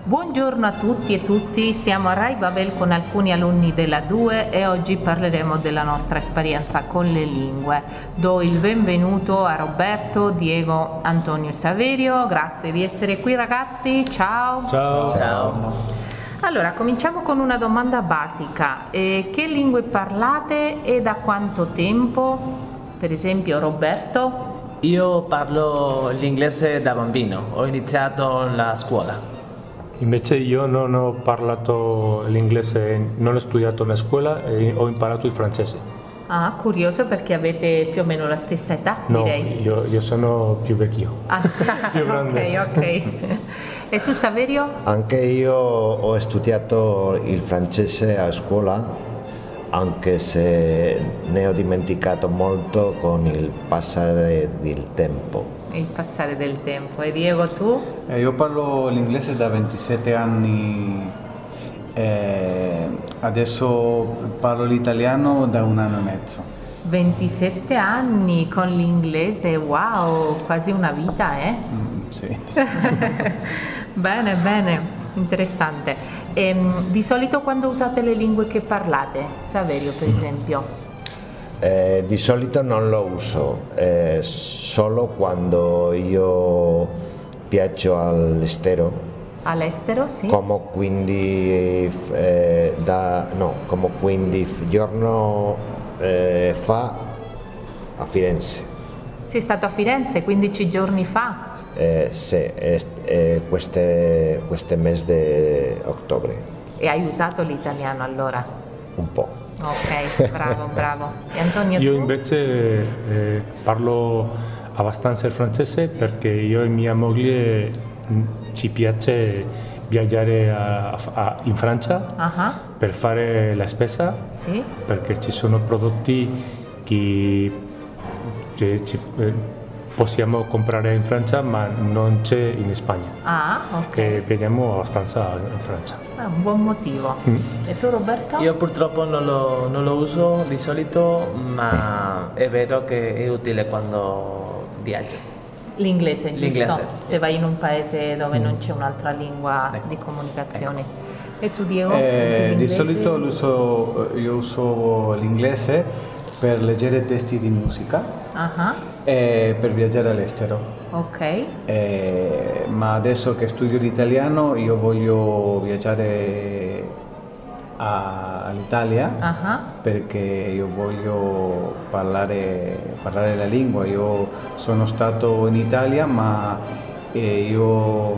Buongiorno a tutti e tutti, siamo a Rai Babel con alcuni alunni della 2 e oggi parleremo della nostra esperienza con le lingue. Do il benvenuto a Roberto, Diego, Antonio e Saverio, grazie di essere qui ragazzi, ciao! Ciao! Ciao! Allora, cominciamo con una domanda basica, che lingue parlate e da quanto tempo? Per esempio Roberto? Io parlo l'inglese da bambino, ho iniziato la scuola. Invece io non ho parlato l'inglese, non ho studiato in scuola e ho imparato il francese. Ah, curioso perché avete più o meno la stessa età, No, direi. io sono più vecchio. Ah, più grande. ok. E tu Saverio? Anche io ho studiato il francese a scuola, anche se ne ho dimenticato molto con il passare del tempo. Il passare del tempo. E Diego, tu? Io parlo l'inglese da 27 anni, adesso parlo l'italiano da 1 anno e mezzo. 27 anni con l'inglese, wow, quasi una vita, eh? Sì. Bene, bene. Interessante. Di solito quando usate le lingue che parlate? Saverio, per esempio? Di solito non lo uso, solo quando io viaggio all'estero. All'estero, sì. Come 15 giorni fa a Firenze. Sei stato a Firenze 15 giorni fa? Sì, questo mese di ottobre. E hai usato l'italiano allora? Un po'. Ok, bravo. E Antonio, Io tu? invece parlo abbastanza il francese perché io e mia moglie ci piace viaggiare in Francia per fare la spesa, Sì. perché ci sono prodotti che possiamo comprare in Francia ma non c'è in Spagna. Ah, ok. E vediamo abbastanza in Francia. È un buon motivo. E tu Roberto? Io purtroppo non lo uso di solito, ma è vero che è utile quando viaggio. L'inglese, giusto? L'inglese. Se vai in un paese dove non c'è un'altra lingua di comunicazione. E tu Diego? usi Di l'inglese? solito io uso l'inglese per leggere testi di musica e per viaggiare all'estero. Ok. Ma adesso che studio l'italiano io voglio viaggiare all'Italia perché io voglio parlare la lingua. Io sono stato in Italia ma io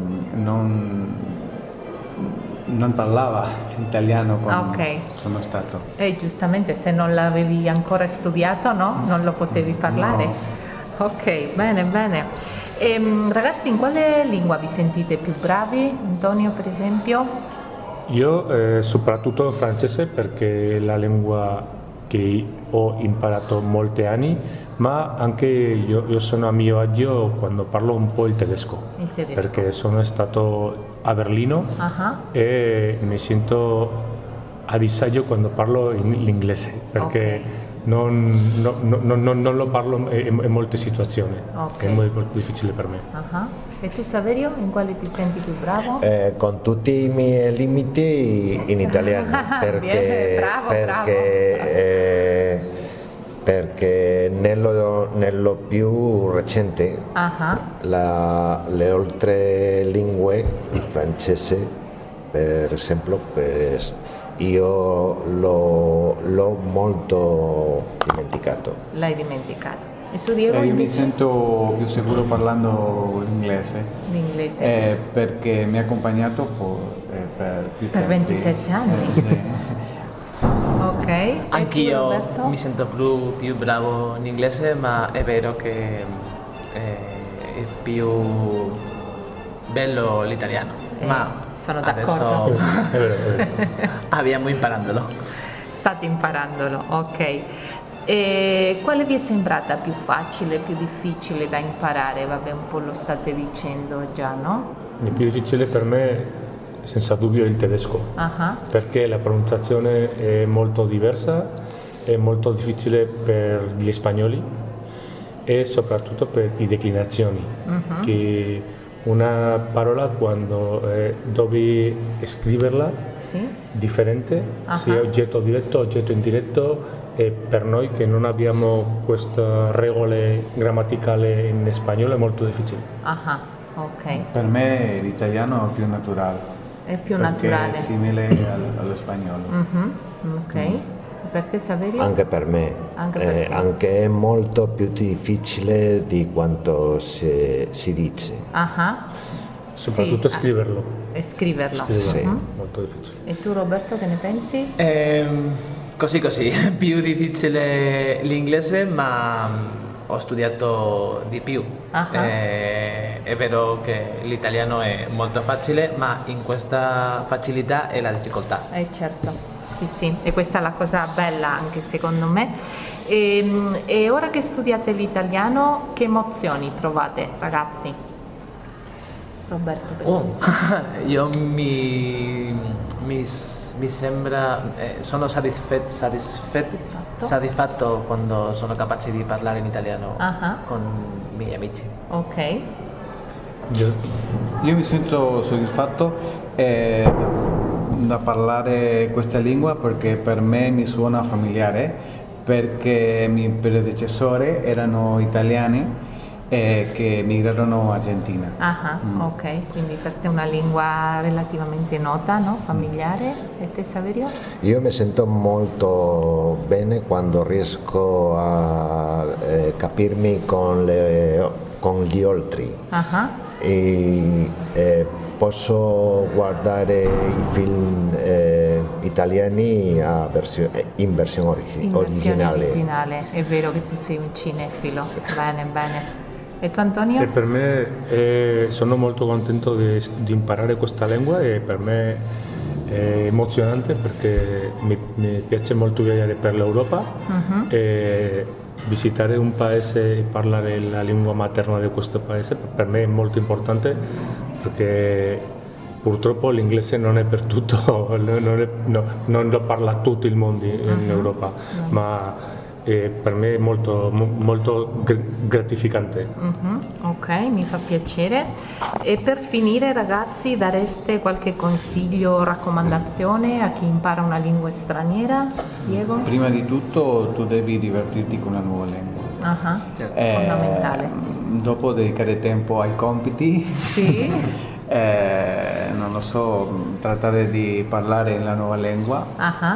non parlavo italiano quando sono stato. E giustamente se non l'avevi ancora studiato, no? Non lo potevi parlare? No. Ok, bene. Ragazzi, in quale lingua vi sentite più bravi? Antonio, per esempio? Io soprattutto il francese perché è la lingua che ho imparato molti anni, ma anche io sono a mio agio quando parlo un po' il tedesco. Perché sono stato a Berlino e mi sento a disagio quando parlo l'inglese perché non lo parlo in molte situazioni, è molto difficile per me. E tu Saverio, in quale ti senti più bravo? Con tutti i miei limiti in italiano perché, perché nello più recente le altre lingue, il francese per esempio, io l'ho molto dimenticato. L'hai dimenticato. E tu Diego? Io mi sento più sicuro parlando l'inglese. L'inglese? Perché mi ha accompagnato per più tempo. 27 anni? Sì. Ok. Anch'io mi sento più bravo in inglese, ma è vero che è più bello l'italiano. Ma sono d'accordo. adesso abbiamo imparandolo. State imparandolo, ok. E quale vi è sembrata più facile, più difficile da imparare? Vabbè, un po' lo state dicendo già, no? Il più difficile per me, senza dubbio, è il tedesco, perché la pronunciazione è molto diversa, è molto difficile per gli spagnoli e soprattutto per le declinazioni, che una parola quando devi scriverla Sì? differente, sia oggetto diretto, oggetto indiretto, e per noi che non abbiamo queste regole grammaticali in spagnolo è molto difficile. Ah, ok. Per me l'italiano è più naturale. È più perché naturale. è simile allo spagnolo. Ok. Per te Saverio? Anche per me, Anche per te. anche è molto più difficile di quanto si dice. Ah. Soprattutto Sì, scriverlo. E scriverlo. Sì. Molto difficile. E tu Roberto che ne pensi? Così così, più difficile l'inglese, ma ho studiato di più. È vero che l'italiano è molto facile, ma in questa facilità è la difficoltà. Certo, sì, e questa è la cosa bella anche secondo me. E ora che studiate l'italiano, che emozioni provate, ragazzi? Roberto, per te. Io mi sembra, sono soddisfatto quando sono capace di parlare in italiano con i miei amici. Ok. Io mi sento soddisfatto da parlare questa lingua perché per me mi suona familiare, perché i miei predecessori erano italiani che emigrarono a Argentina. Ok, quindi per te è una lingua relativamente nota, no? Familiare. E te Saverio? Io mi sento molto bene quando riesco a capirmi con gli altri. E posso guardare i film italiani in versione originale. È vero che tu sei un cinefilo. Sì. Bene. E tu Antonio? E per me sono molto contento di imparare questa lingua, e per me è emozionante perché mi piace molto viaggiare per l'Europa e visitare un paese e parlare la lingua materna di questo paese per me è molto importante, perché purtroppo l'inglese non è per tutto, non lo parla tutto il mondo in Europa, ma per me è molto gratificante. Ok, mi fa piacere. E per finire ragazzi, dareste qualche consiglio, raccomandazione a chi impara una lingua straniera? Diego? Prima di tutto tu devi divertirti con la nuova lingua. Fondamentale. Dopo dedicare tempo ai compiti. Sì. Non lo so, trattare di parlare la nuova lingua,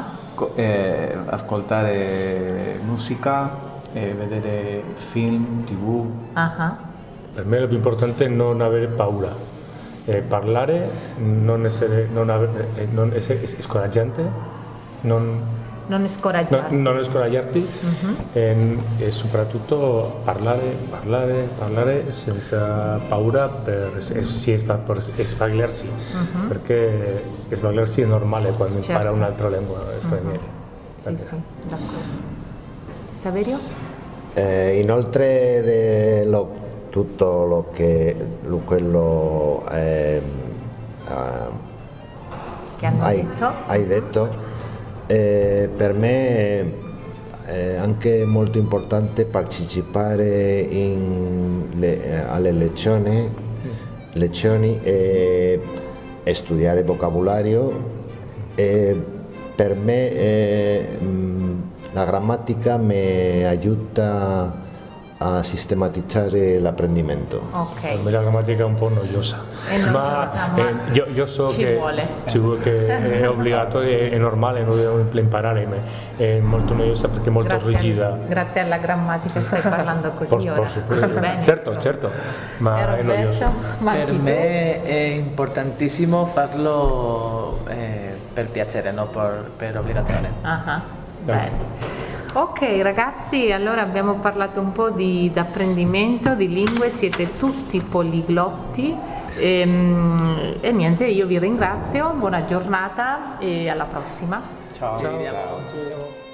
ascoltare musica, vedere film, tv. Per me lo più importante è non avere paura, parlare, non essere scoraggiante, Non scoraggiarti e soprattutto parlare senza paura per sbagliarsi, perché sbagliarsi è normale quando impara un'altra lingua straniera. Sì, d'accordo. Saverio? Inoltre tutto quello Che hanno hai detto, per me è anche molto importante partecipare alle lezioni e studiare vocabolario, e per me la grammatica mi aiuta a sistematizzare l'apprendimento. Ok. La grammatica è un po' noiosa, ma io so che è obbligatorio, è normale, non devo imparare, ma è molto noiosa perché è molto rigida. Grazie alla grammatica stai parlando così ora. Bene. Certo, ma è noiosa. Per me è importantissimo farlo per piacere, non per obbligazione. Bene. Ok ragazzi, allora abbiamo parlato un po' di apprendimento di lingue, siete tutti poliglotti e niente, io vi ringrazio, buona giornata e alla prossima. Ciao. Ci vediamo.